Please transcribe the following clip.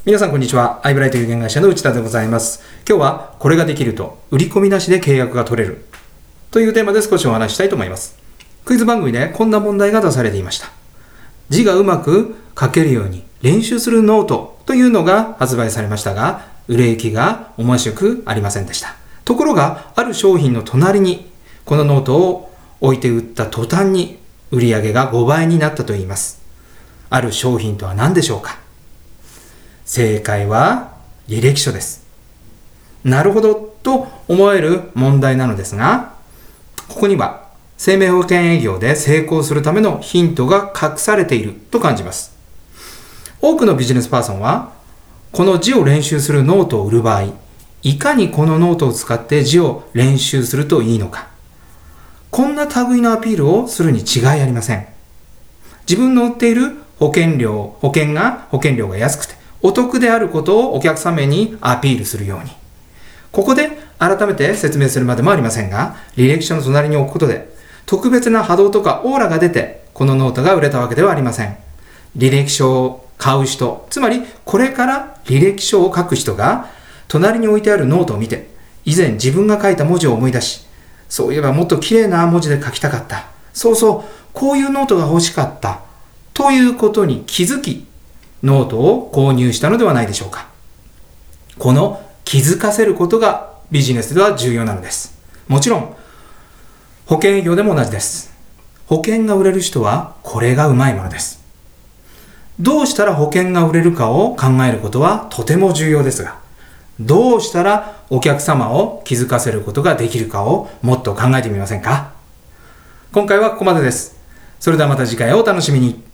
皆さんこんにちは。アイブライト有限会社の内田でございます。今日はこれができると売り込みなしで契約が取れるというテーマで少しお話ししたいと思います。クイズ番組でこんな問題が出されていました。字がうまく書けるように練習するノートというのが発売されましたが、売れ行きが面白くありませんでした。ところがある商品の隣にこのノートを置いて売った途端に売り上げが5倍になったといいます。ある商品とは何でしょうか？正解は履歴書です。なるほどと思える問題なのですが、ここには生命保険営業で成功するためのヒントが隠されていると感じます。多くのビジネスパーソンはこの字を練習するノートを売る場合、いかにこのノートを使って字を練習するといいのか、こんな類のアピールをするに違いありません。自分の売っている保険料が安くてお得であることをお客様にアピールするように。ここで改めて説明するまでもありませんが、履歴書の隣に置くことで特別な波動とかオーラが出てこのノートが売れたわけではありません。履歴書を買う人、つまりこれから履歴書を書く人が隣に置いてあるノートを見て、以前自分が書いた文字を思い出し、そういえばもっと綺麗な文字で書きたかった、そうそうこういうノートが欲しかったということに気づき、ノートを購入したのではないでしょうか。この気づかせることがビジネスでは重要なのです。もちろん保険営業でも同じです。保険が売れる人はこれがうまいものです。どうしたら保険が売れるかを考えることはとても重要ですが、どうしたらお客様を気づかせることができるかをもっと考えてみませんか？今回はここまでです。それではまた次回をお楽しみに。